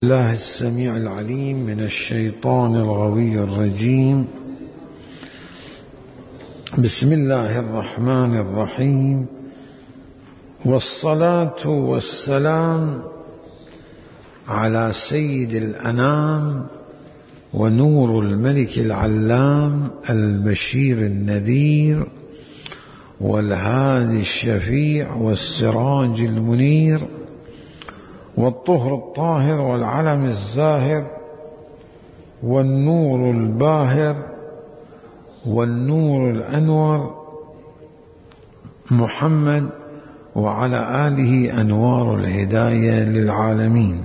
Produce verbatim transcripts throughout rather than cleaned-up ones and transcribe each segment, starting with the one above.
الله السميع العليم من الشيطان الغوي الرجيم. بسم الله الرحمن الرحيم، والصلاة والسلام على سيد الأنام ونور الملك العلام البشير النذير والهادي الشفيع والسراج المنير والطهر الطاهر والعلم الزاهر والنور الباهر والنور الأنور محمد وعلى آله أنوار الهداية للعالمين.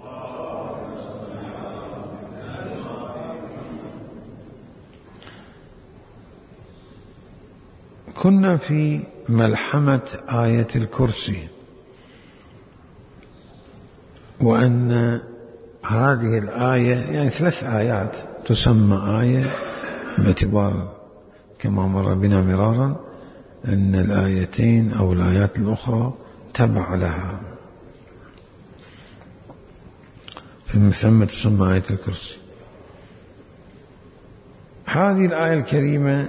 كنا في ملحمة آية الكرسي، وأن هذه الآية يعني ثلاث آيات تسمى آية باعتبار كما مر بنا مرارا أن الآيتين أو الآيات الأخرى تبع لها، فالمسمى تسمى آية الكرسي. هذه الآية الكريمة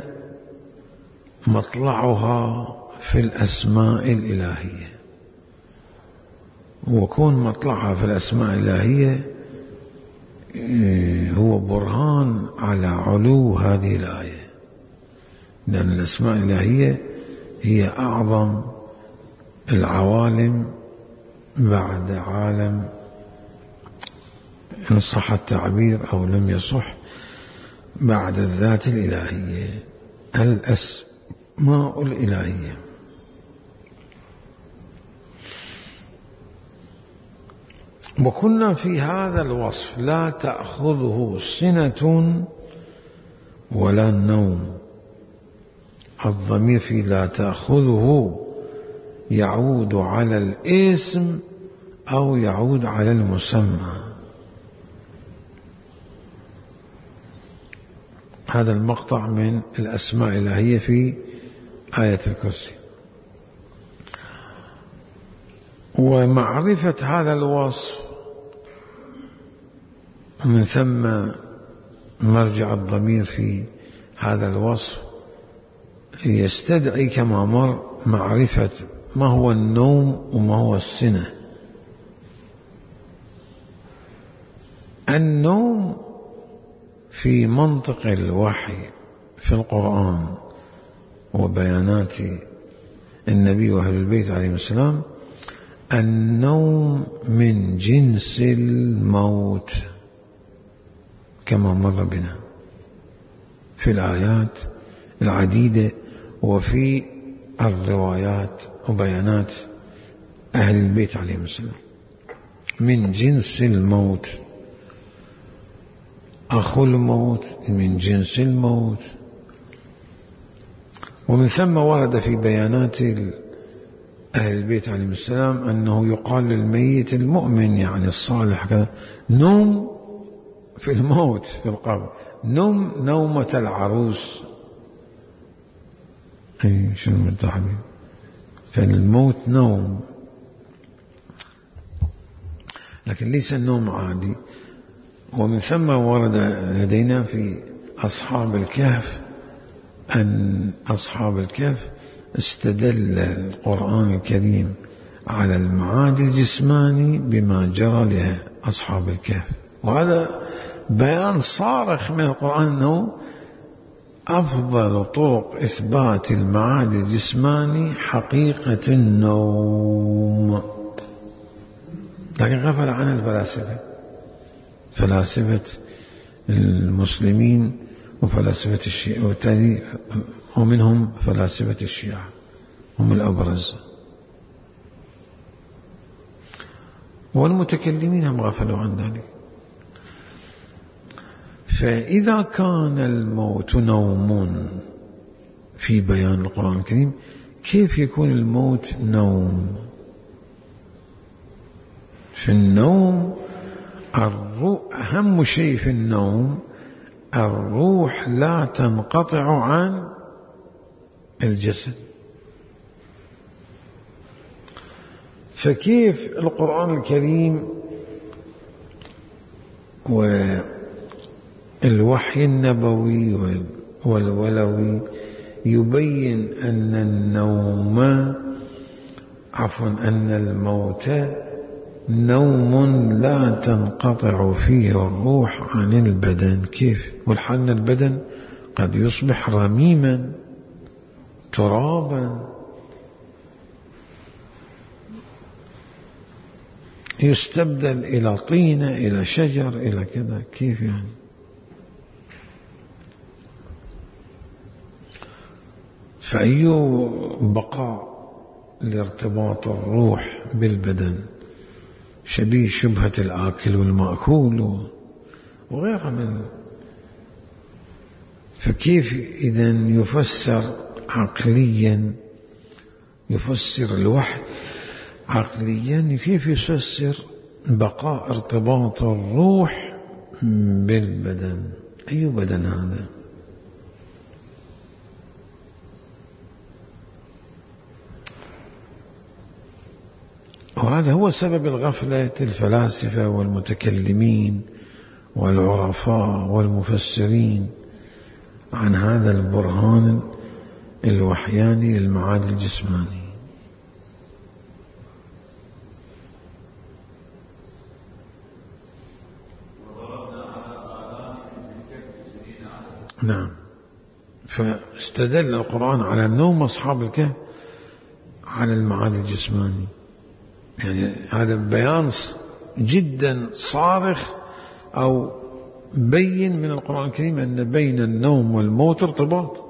مطلعها في الأسماء الإلهية، وكون مطلعها في الأسماء الإلهية هو برهان على علو هذه الآية، لأن الأسماء الإلهية هي أعظم العوالم بعد عالم، إن صح التعبير أو لم يصح، بعد الذات الإلهية، الأسماء الإلهية. وكنا في هذا الوصف لا تأخذه سنة ولا نوم. الضمير في لا تأخذه يعود على الاسم أو يعود على المسمى. هذا المقطع من الأسماء الإلهية في آية الكرسي. ومعرفة هذا الوصف من ثم مرجع الضمير في هذا الوصف يستدعي كما مر معرفة ما هو النوم وما هو السنة. النوم في منطق الوحي في القرآن وبيانات النبي وأهل البيت عليهم السلام، النوم من جنس الموت كما مر بنا في الآيات العديدة وفي الروايات وبيانات أهل البيت عليهم السلام. من جنس الموت، أخو الموت من جنس الموت. ومن ثم ورد في بيانات أهل البيت عليهم السلام أنه يقال للميت المؤمن يعني الصالح كذا نوم في الموت في القبر، نوم نومة العروس. أي شنو متعبين، فالموت نوم، لكن ليس النوم عادي. ومن ثم ورد لدينا في أصحاب الكهف أن أصحاب الكهف استدل القرآن الكريم على المعاد الجسماني بما جرى لأصحاب الكهف، وهذا بيان صارخ من القرآن أنه أفضل طرق إثبات المعاد الجسماني حقيقة النوم. لكن غفل عن الفلاسفة، فلاسفة المسلمين وفلاسفة الشيعة، وبالتالي ومنهم فلاسفة الشيعة هم الأبرز، والمتكلمين هم غفلوا عن ذلك. فإذا كان الموت نوم في بيان القرآن الكريم، كيف يكون الموت نوم؟ في النوم أهم شيء في النوم الروح لا تنقطع عن الجسد. فكيف القرآن الكريم والوحي النبوي والولوي يبين أن النوم عفوا أن الموت نوم لا تنقطع فيه الروح عن البدن. كيف؟ والحال البدن قد يصبح رميما ترابا، يستبدل إلى طينة إلى شجر إلى كذا. كيف يعني؟ فأي بقاء لارتباط الروح بالبدن شبيه شبهة الآكل والمأكول وغيرها من. فكيف إذن يفسر عقليا، يفسر الوحي عقليا، كيف يفسر بقاء ارتباط الروح بالبدن؟ أي بدن هذا؟ وهذا هو سبب الغفلة الفلاسفة والمتكلمين والعرفاء والمفسرين عن هذا البرهان الوحياني للمعاد الجسماني. نعم. فاستدل القرآن على النوم أصحاب الكهف على المعاد الجسماني. يعني هذا بيان جدا صارخ أو بين من القرآن الكريم أن بين النوم والموت ارتباط.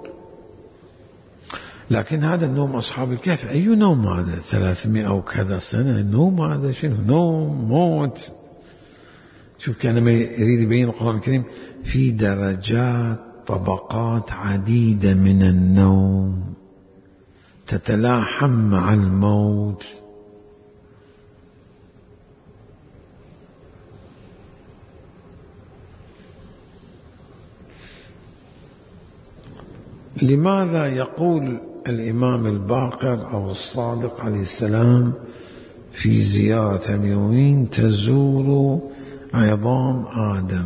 لكن هذا النوم أصحاب الكهف أي نوم هذا؟ ثلاثمائة أو كذا سنة النوم هذا شنو؟ نوم موت. شوف كان ما يريد يبين القرآن الكريم في درجات طبقات عديدة من النوم تتلاحم مع الموت. لماذا يقول الإمام الباقر أو الصادق عليه السلام في زيارة اليومين تزور عظام آدم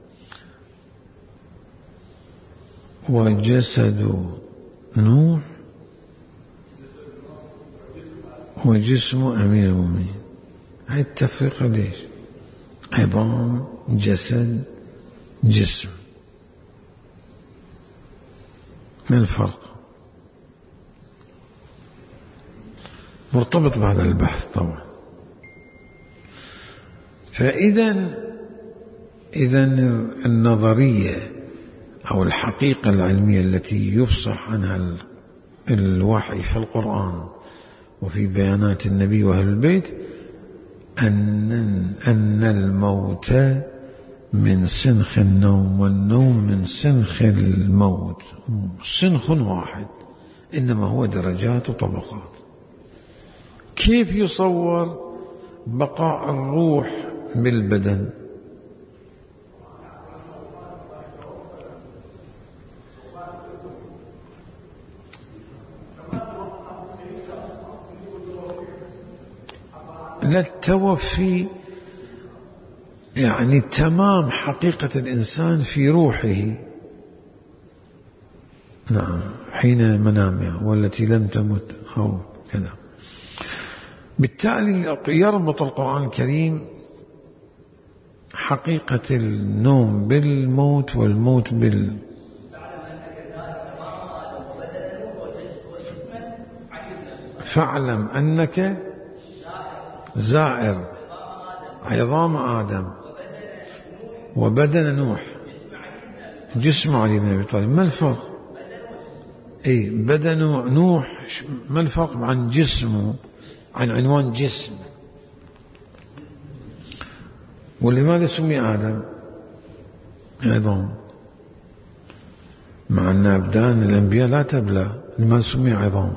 وجسد نوح وجسم أمير المؤمنين؟ هاي التفرقة ليش؟ عظام جسد جسم، ما الفرق؟ مرتبط بهذا البحث طبعا. فإذا إذا النظرية أو الحقيقة العلمية التي يفصح عنها الوحي في القرآن وفي بيانات النبي وأهل البيت أن أن الموت من سنخ النوم والنوم من سنخ الموت، سنخ واحد إنما هو درجات وطبقات. كيف يصور بقاء الروح بالبدن؟ لا التوفي يعني تمام حقيقة الإنسان في روحه، نعم، حين منامها والتي لم تمت أو كذا. بالتالي يربط القرآن الكريم حقيقة النوم بالموت والموت بال فاعلم أنك زائر عظام آدم وبدن نوح جسم علي بن أبي طالب. ما الفرق؟ أي بدن نوح ما الفرق عن جسمه، عن عنوان جسم؟ ولماذا سمي آدم عظام مع أن أبدان الأنبياء لا تبلى؟ لماذا سمي عظام؟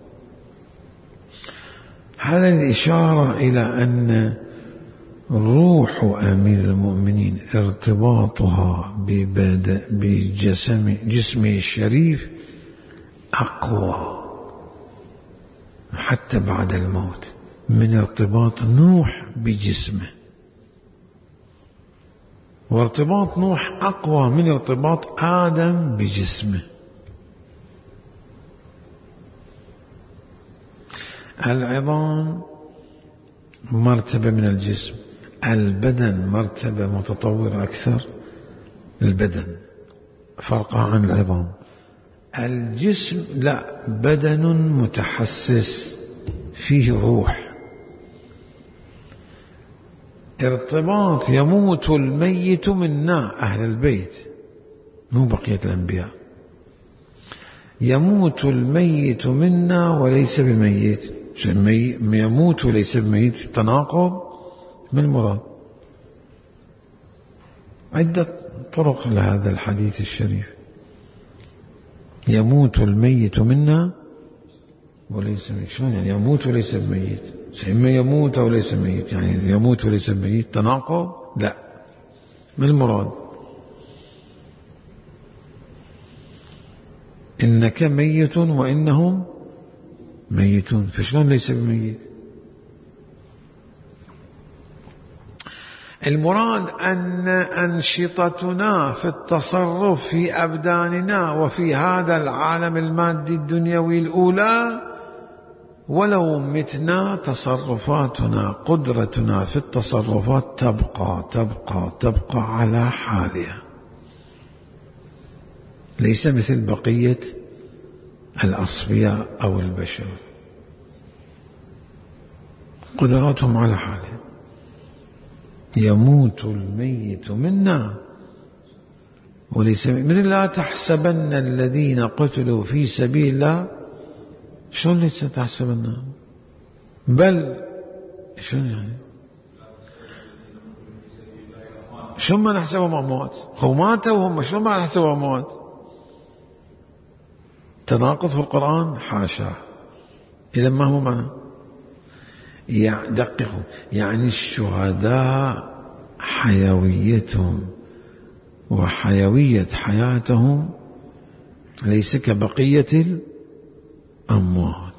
هذا الإشارة إلى أن روح أمير المؤمنين ارتباطها بجسم جسمه الشريف أقوى حتى بعد الموت من ارتباط نوح بجسمه. وارتباط نوح أقوى من ارتباط آدم بجسمه. العظام مرتبة من الجسم، البدن مرتبة متطورة أكثر. البدن فرقها عن العظام. الجسم لا، بدن متحسس فيه روح. ارتباط يموت الميت منا، أهل البيت مو بقية الأنبياء. يموت الميت منا وليس بميت، يموت وليس بميت، تناقض. ما المراد؟ عدة طرق لهذا الحديث الشريف. يموت الميت منا وليس بميت، شلون يعني يموت وليس بميت؟ إما يموت أو ليس ميت، يعني يموت وليس بميت، تناقض؟ لا. ما المراد؟ إنك ميت وإنهم ميتون، فشلون ليس بميت؟ المراد أن أنشطتنا في التصرف في أبداننا وفي هذا العالم المادي الدنيوي الأولى، ولو متنا تصرفاتنا، قدرتنا في التصرفات تبقى تبقى تبقى على حالها، ليس مثل بقية الأصفياء أو البشر، قدراتهم على حالها. يموت الميت منا وليس مثل لا تحسبن الذين قتلوا في سبيل الله، شلون ليس تحسبن؟ بل شلون يعني؟ شلون ما نحسبهم أموات؟ هو ماتوا هم، شلون ما نحسبهم أموات؟ تناقض في القرآن؟ حاشا. إذا ما هو معنى؟ دققوا، يعني الشهداء حيويتهم وحيوية حياتهم ليس كبقية الأموات.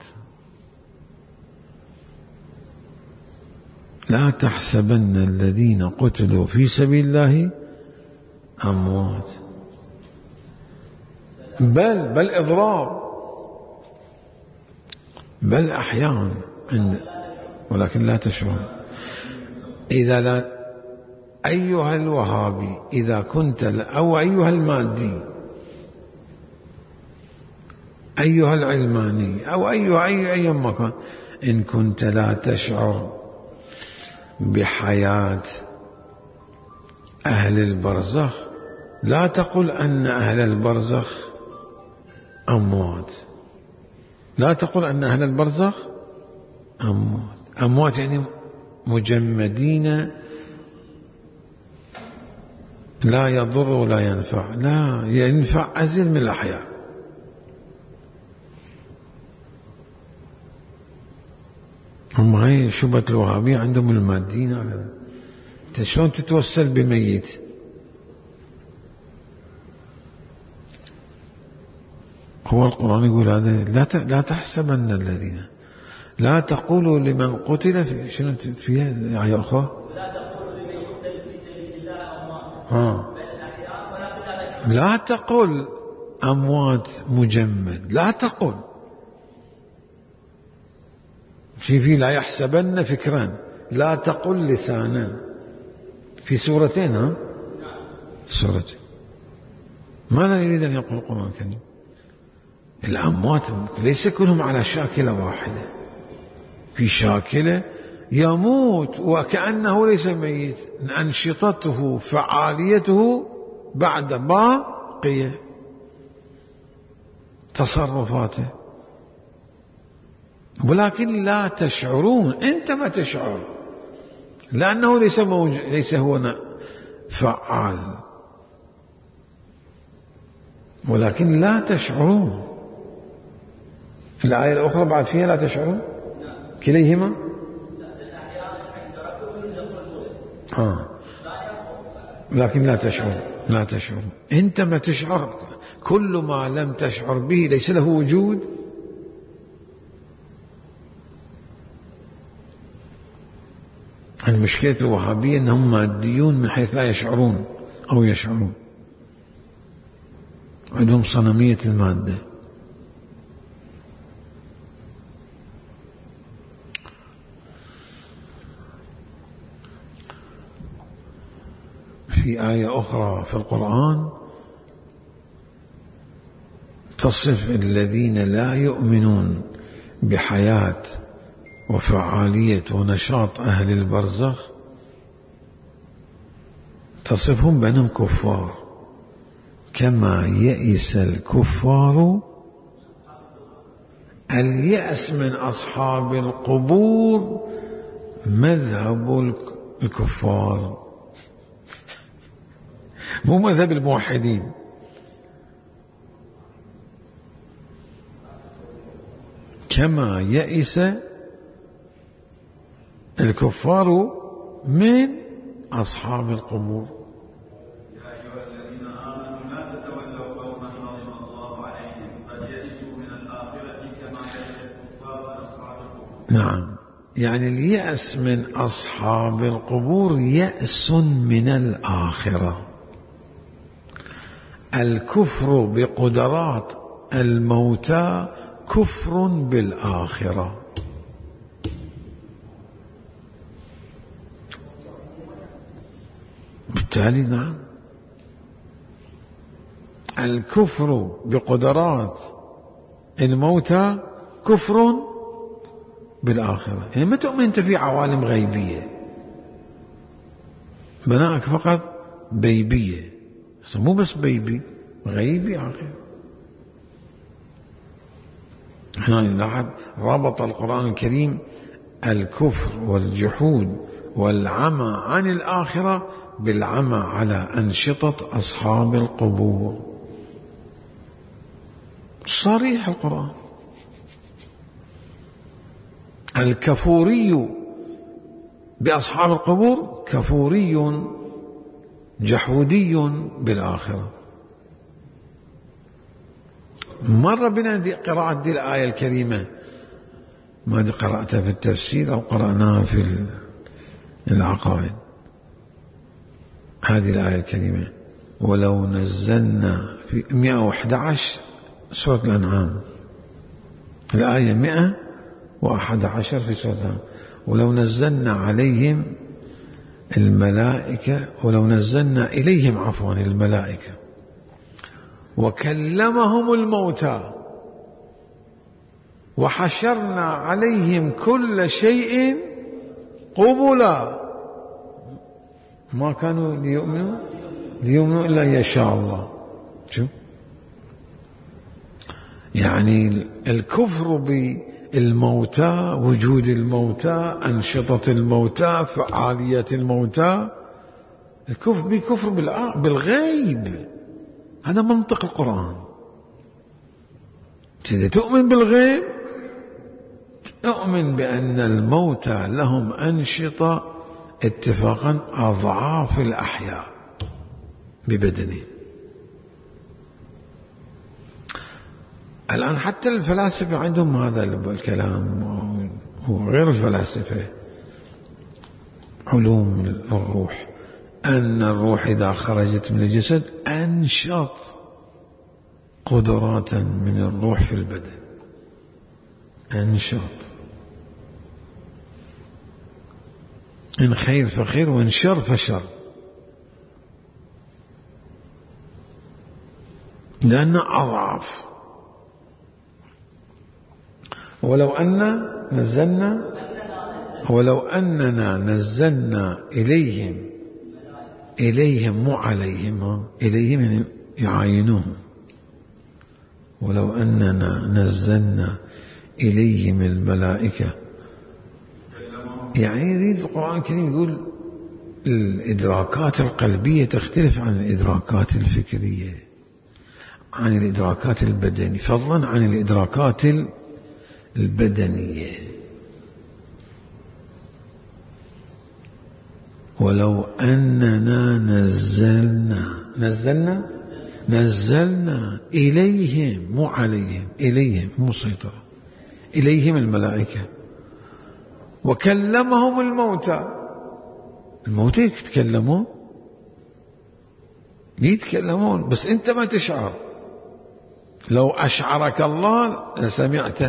لا تحسبن الذين قتلوا في سبيل الله أموات، بل بل إضرار، بل أحياء ولكن لا تشعرون. إذا لا أيها الوهابي، إذا كنت أو أيها المادي، أيها العلماني، أو أيها أي أي مكان، إن كنت لا تشعر بحياة أهل البرزخ، لا تقل أن أهل البرزخ أموات، لا تقل أن أهل البرزخ أموات. أموات يعني مجمدين، لا يضر ولا ينفع، لا ينفع أزل من الأحياء. هم هاي شبهة الوهابية عندهم المادين على شلون تتوسل بميت؟ هو القرآن يقول هذا، لا لا تحسبن الذين، لا تقولوا لمن قتل في شنو فيها آية أخرى؟ لا تقولوا لمن يقتل في سبيل الله أموات، ها لا تقل أموات مجمد، لا تقل في في لا يحسبن فكران، لا تقل لسانا، في سورتين، ها سورتين. ماذا يريد أن يقول القرآن الكريم؟ الأموات ليس كلهم على شاكلة واحدة، في شاكلة يموت وكأنه ليس ميت، أنشطته فعاليته بعد باقية تصرفاته، ولكن لا تشعرون. أنت ما تشعر لأنه ليس موجود، ليس هو فعال، ولكن لا تشعرون. الآية الأخرى بعد فيها لا تشعرون، كليهما آه. لكن لا تشعر، لا تشعر. أنت ما تشعر، كل ما لم تشعر به ليس له وجود. المشكلة الوهابية أنهم ماديون من حيث لا يشعرون، أو يشعرون، عندهم صنمية المادة. في آية أخرى في القرآن تصف الذين لا يؤمنون بحياة وفعالية ونشاط أهل البرزخ، تصفهم بأنهم كفار، كما يئس الكفار. اليأس من أصحاب القبور مذهب الكفار، مو مذهب الموحدين. كما يئس الكفار من أصحاب القبور. يا أيها الذين آمنوا لا تتولوا قوما غضب الله عليهم قد يئسوا من الآخرة كما يئس الكفار من أصحاب القبور. نعم، يعني اليأس من أصحاب القبور يأس من الآخرة. الكفر بقدرات الموتى كفر بالآخرة. بالتالي نعم، الكفر بقدرات الموتى كفر بالآخرة. يعني ما تؤمن أنت في عوالم غيبية، بناءك فقط بيبية، مو بس بيبي، غيبي آخر. هنا لاحظ رابط القرآن الكريم الكفر والجحود والعمى عن الآخرة بالعمى على أنشطة أصحاب القبور. صريح القرآن. الكفوري بأصحاب القبور كفوري جحودي بالآخرة. مر بنا دي قراءة دي الآية الكريمة، ما دي قرأتها في التفسير أو قرأناها في العقائد. هذه الآية الكريمة ولو نزلنا في مئة وأحد عشر سورة الأنعام، الآية مئة وأحد عشر في سورة الأنعام، ولو نزلنا عليهم الملائكة ولو نزلنا إليهم عفوا الملائكة وكلمهم الموتى وحشرنا عليهم كل شيء قبلا ما كانوا ليؤمنوا ليؤمنوا إلا يشاء الله. شو يعني الكفر بالموتى، وجود الموتى، أنشطة الموتى، فعالية الموتى، الكفر بكفر بالغيب. هذا منطق القرآن. إذا تؤمن بالغيب أؤمن بأن الموتى لهم أنشطة اتفاقا أضعاف الأحياء ببدنهم. الآن حتى الفلاسفة عندهم هذا الكلام، وغير الفلاسفة علوم الروح، أن الروح إذا خرجت من الجسد أنشط قدراتا من الروح في البدن، أنشط، إن خير فخير وإن شر فشر، لأن أضعف. ولو أن نزلنا ولو أننا نزلنا إليهم إليهم مو عليهم، إليهم يعني يعاينوهم. ولو أننا نزلنا إليهم الملائكة، يعني يريد القرآن الكريم يقول الإدراكات القلبية تختلف عن الإدراكات الفكرية، عن الإدراكات البدنية، فضلا عن الإدراكات البدنية. ولو أننا نزلنا نزلنا نزلنا إليهم مو عليهم، إليهم مو سيطرة، إليهم الملائكة وكلمهم الموتى. الموتى يتكلمون يتكلمون بس أنت ما تشعر. لو أشعرك الله لسمعته.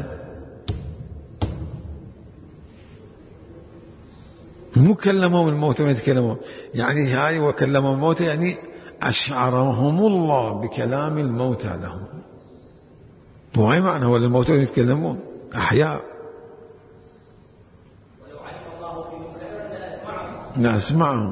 مو كلمهم الموتى ما يتكلمون، يعني هاي وكلموا الموتى يعني أشعرهم الله بكلام الموتى لهم. وهي معنى هو الموتى يتكلمون أحياء. ولو علم الله فيهم خيرا لأسمعهم. نسمعهم.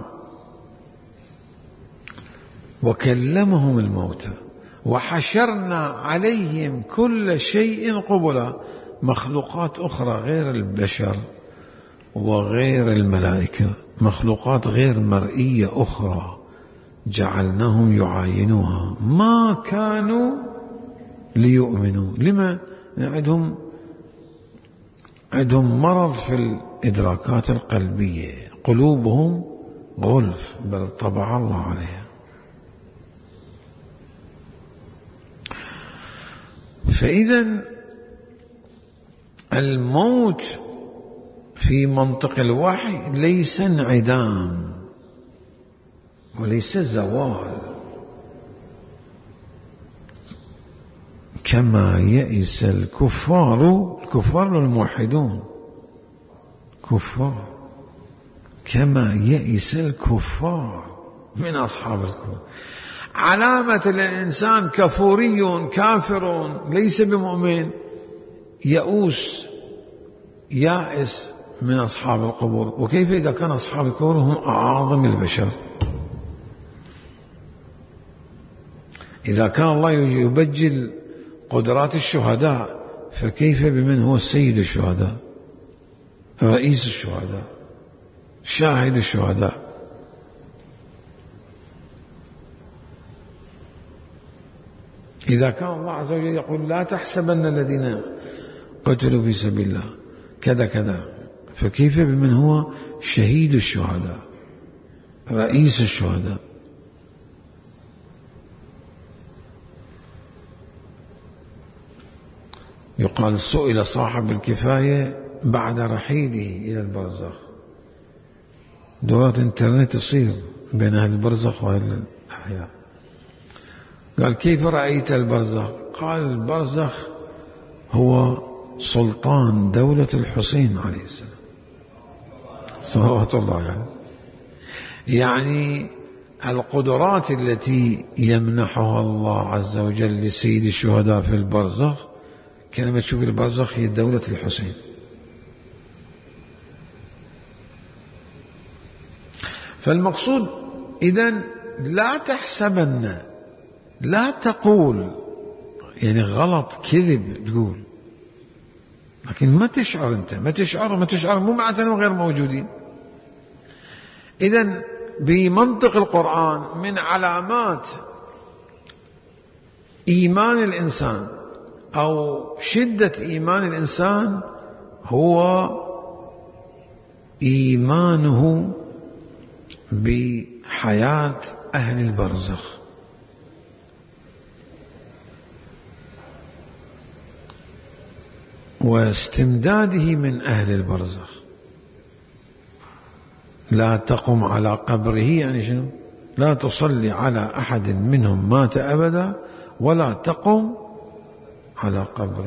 وكلمهم الموتى وحشرنا عليهم كل شيء قبلا، مخلوقات أخرى غير البشر وغير الملائكة، مخلوقات غير مرئية أخرى جعلناهم يعاينوها ما كانوا ليؤمنوا. لما؟ عندهم عندهم مرض في الإدراكات القلبية، قلوبهم غلف بل طبع الله عليها. فإذا الموت في منطق الوحي ليس انعدام وليس زوال، كما يئس الكفار، الكفار الموحدون كفار، كما يئس الكفار من أصحاب الكفر. علامة الإنسان كفوري كافر ليس بمؤمن، يئوس يائس من أصحاب القبور. وكيف إذا كان أصحاب القبور هم أعظم البشر؟ إذا كان الله يبجل قدرات الشهداء فكيف بمن هو سيد الشهداء، رئيس الشهداء، شاهد الشهداء؟ إذا كان الله عز وجل يقول لا تحسبن الذين قتلوا في سبيل الله كذا كذا، فكيف بمن هو شهيد الشهداء، رئيس الشهداء؟ يقال سئل صاحب الكفاية بعد رحيله إلى البرزخ، دورات انترنت تصير بين أهل البرزخ وأهل الأحياء، قال كيف رأيت البرزخ؟ قال البرزخ هو سلطان دولة الحسين عليه السلام صلوات الله عليه. يعني القدرات التي يمنحها الله عز وجل لسيد الشهداء في البرزخ، كلمة تشوف البرزخ هي دولة الحسين. فالمقصود إذن لا تحسبن، لا تقول، يعني غلط كذب تقول، لكن ما تشعر أنت، ما تشعر ما تشعر مو معناته أنهم غير موجودين. إذن بمنطق القرآن من علامات إيمان الإنسان أو شدة إيمان الإنسان هو إيمانه بحياة أهل البرزخ، واستمداده من أهل البرزخ. لا تقم على قبره، يعني شنو؟ لا تصلي على أحد منهم مات أبدا ولا تقم على قبره.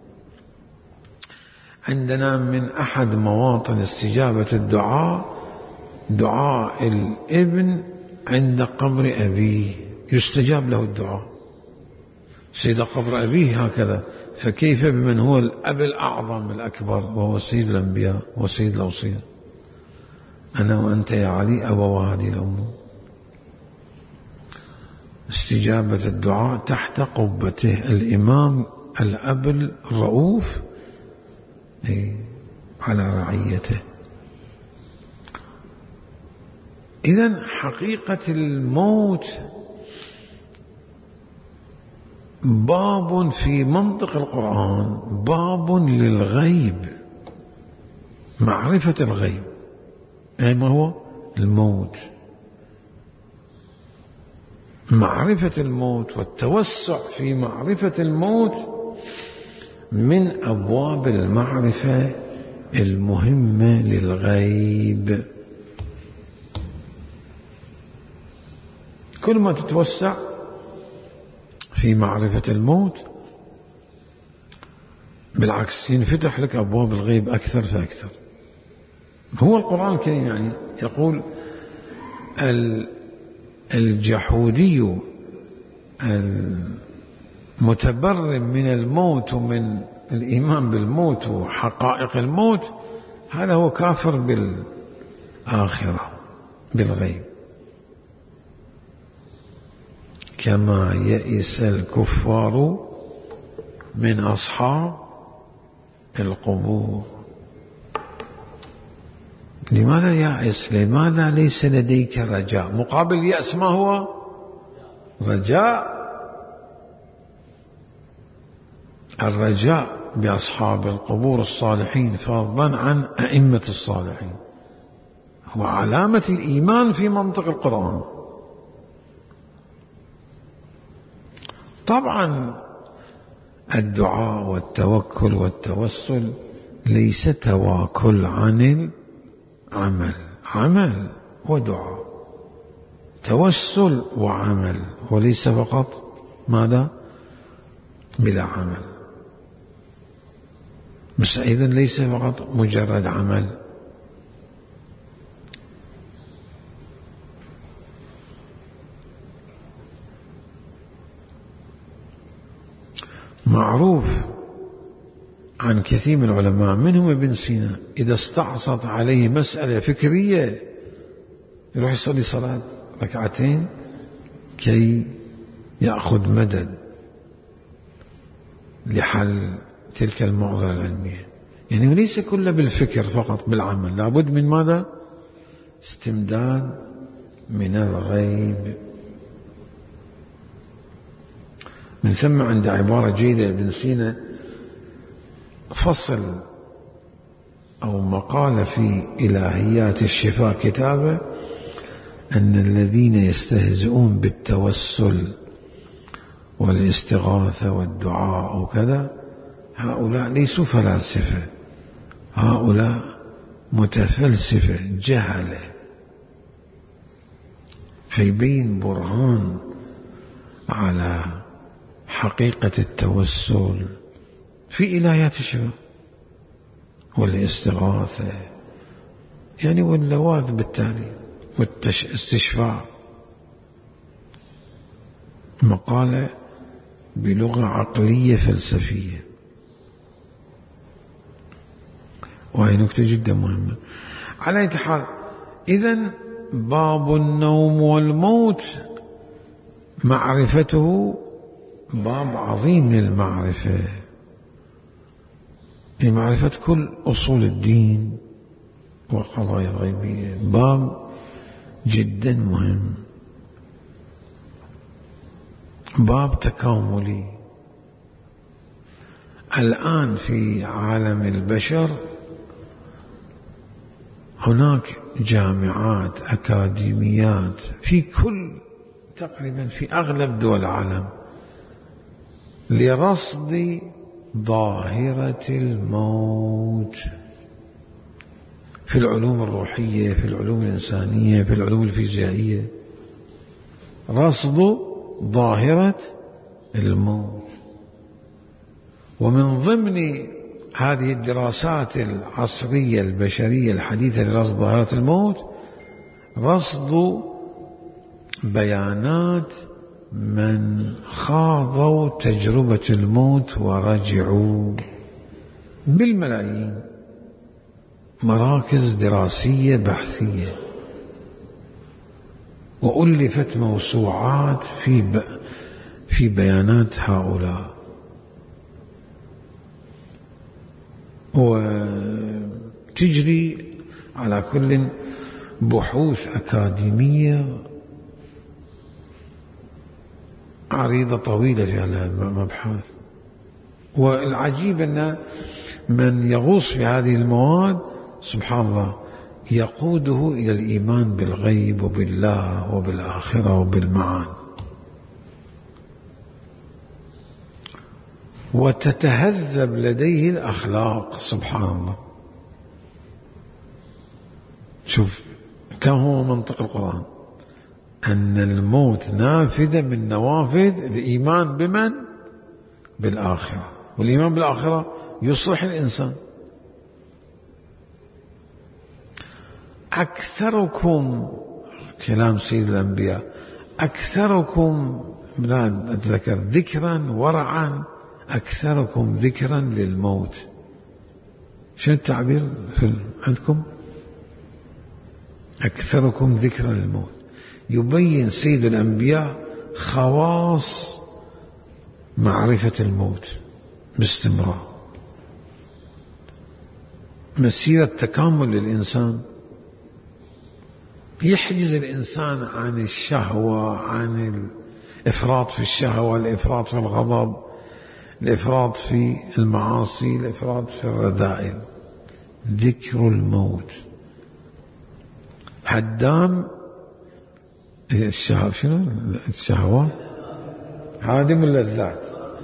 عندنا من أحد مواطن استجابة الدعاء دعاء الابن عند قبر أبيه، يستجاب له الدعاء. سيد قبر أبيه هكذا، فكيف بمن هو الأب الأعظم الأكبر وهو سيد الأنبياء وسيد الأوصياء؟ أنا وأنت يا علي أبوا هذه الأمور. استجابة الدعاء تحت قبته الإمام الأب الرؤوف على رعيته. إذن حقيقة الموت باب في منطق القرآن، باب للغيب، معرفة الغيب. أي ما هو الموت؟ معرفة الموت والتوسع في معرفة الموت من أبواب المعرفة المهمة للغيب. كل ما تتوسع في معرفة الموت بالعكس ينفتح لك أبواب الغيب أكثر فأكثر. هو القرآن الكريم يعني يقول الجحودي المتبرم من الموت ومن الإيمان بالموت وحقائق الموت هذا هو كافر بالآخرة بالغيب، كما يئس الكفار من أصحاب القبور. لماذا يائس؟ لماذا ليس لديك رجاء؟ مقابل يأس ما هو؟ رجاء. الرجاء بأصحاب القبور الصالحين فضلا عن أئمة الصالحين هو علامة الإيمان في منطق القرآن. طبعا الدعاء والتوكل والتوسل ليس تواكل عن العمل، عمل ودعاء، توسل وعمل، وليس فقط ماذا؟ بلا عمل. بس أيضا ليس فقط مجرد عمل. معروف عن كثير من العلماء منهم ابن سينا إذا استعصت عليه مسألة فكرية يروح يصلي صلاة ركعتين كي يأخذ مدد لحل تلك المعضلة العلمية. يعني ليس كله بالفكر فقط، بالعمل لابد من ماذا؟ استمداد من الغيب. من ثم عند عبارة جيدة ابن سينا فصل أو مقالة في إلهيات الشفاء كتابه أن الذين يستهزئون بالتوسل والاستغاثة والدعاء وكذا هؤلاء ليسوا فلاسفة، هؤلاء متفلسفة جهلة. فيبين برهان على حقيقة التوسل في إلهيات الشفاء والاستغاثة يعني واللواذ بالتالي والاستشفاء. مقالة بلغة عقلية فلسفية، وهي نكتة جدا مهمة. على أي حال، إذن باب النوم والموت معرفته باب عظيم للمعرفة، لمعرفة كل أصول الدين وقضايا الغيبية، باب جدا مهم، باب تكاملي. الآن في عالم البشر هناك جامعات أكاديميات في كل تقريبا في أغلب دول العالم لرصد ظاهرة الموت في العلوم الروحية، في العلوم الإنسانية، في العلوم الفيزيائية، رصد ظاهرة الموت. ومن ضمن هذه الدراسات العصرية البشرية الحديثة لرصد ظاهرة الموت رصد بيانات من خاضوا تجربة الموت ورجعوا بالملايين، مراكز دراسية بحثية، وألفت موسوعات في ب... في بيانات هؤلاء، وتجري على كل بحوث أكاديمية عريضة طويلة في هذه المبحث. والعجيب أن من يغوص في هذه المواد سبحان الله يقوده إلى الإيمان بالغيب وبالله وبالآخرة وبالمعاد، وتتهذب لديه الأخلاق سبحان الله. شوف كم هو منطق القرآن، أن الموت نافذة من نوافذ الإيمان بمن؟ بالآخرة، والإيمان بالآخرة يصلح الإنسان. أكثركم، كلام سيد الأنبياء، أكثركم، لا أتذكر، ذكرا ورعا، أكثركم ذكرا للموت. شنو التعبير عندكم؟ أكثركم ذكرا للموت. يبين سيد الأنبياء خواص معرفة الموت باستمرار، مسيرة تكامل للإنسان، يحجز الإنسان عن الشهوة، عن الإفراط في الشهوة، الإفراط في الغضب، الإفراط في المعاصي، الإفراط في الرذائل. ذكر الموت هدام الشهوة، شنو الشهوات؟ هادم اللذات،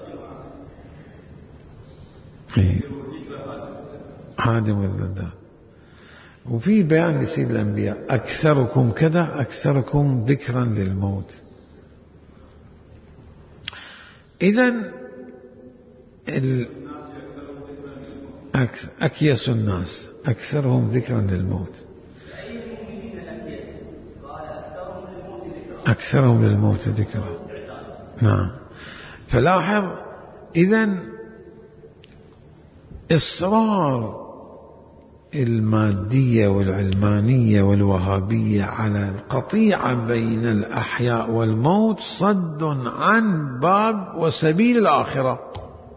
هادم اللذات. وفي بيان لسيد الأنبياء أكثركم كذا، أكثركم ذكرا للموت. إذن أكيس الناس أكثرهم ذكرا للموت، أكثرهم للموت ذكرا. نعم. فلاحظ إذن إصرار المادية والعلمانية والوهابية على القطيعة بين الأحياء والموت صد عن باب وسبيل الآخرة،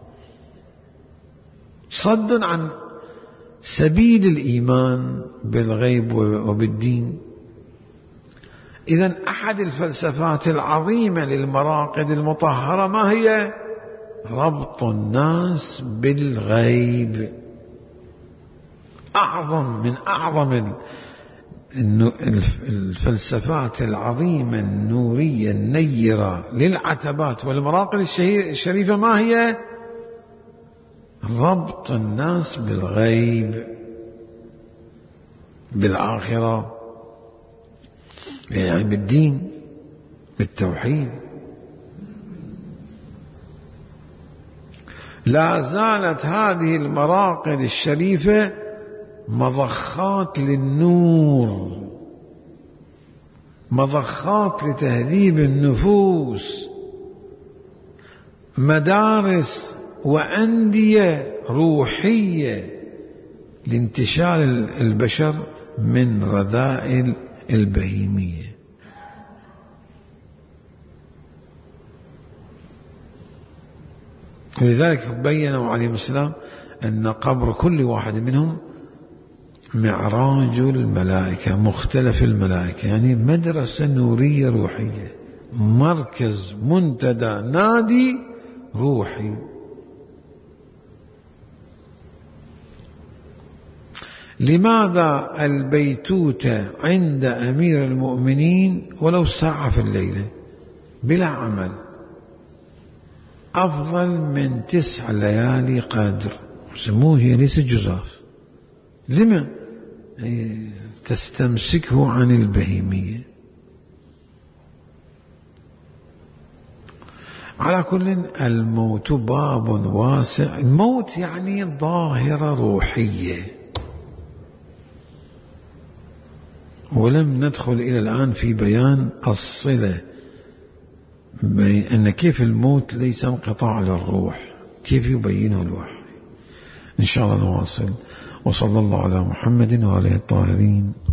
صد عن سبيل الإيمان بالغيب وبالدين. إذن أحد الفلسفات العظيمة للمراقد المطهرة ما هي؟ ربط الناس بالغيب. أعظم من أعظم الفلسفات العظيمة النورية النيرة للعتبات والمراقد الشريفة ما هي؟ ربط الناس بالغيب، بالآخرة، يعني بالدين، بالتوحيد. لا زالت هذه المراقد الشريفة مضخات للنور، مضخات لتهذيب النفوس، مدارس وأندية روحية لانتشال البشر من رذائل البهيمية. ولذلك بينوا عليهم السلام أن قبر كل واحد منهم معراج الملائكة، مختلف الملائكة، يعني مدرسة نورية روحية، مركز، منتدى، نادي روحي. لماذا البيتوتة عند أمير المؤمنين ولو ساعة في الليلة بلا عمل أفضل من تسع ليالي قدر؟ سموه هي ليس جزاف. لما؟ تستمسكه عن البهيمية. على كل، الموت باب واسع. الموت يعني ظاهرة روحية، ولم ندخل إلى الآن في بيان الصلة بين أن كيف الموت ليس انقطاع للروح، كيف يبينه الوحي. إن شاء الله نواصل. وصلى الله على محمد وآله الطاهرين.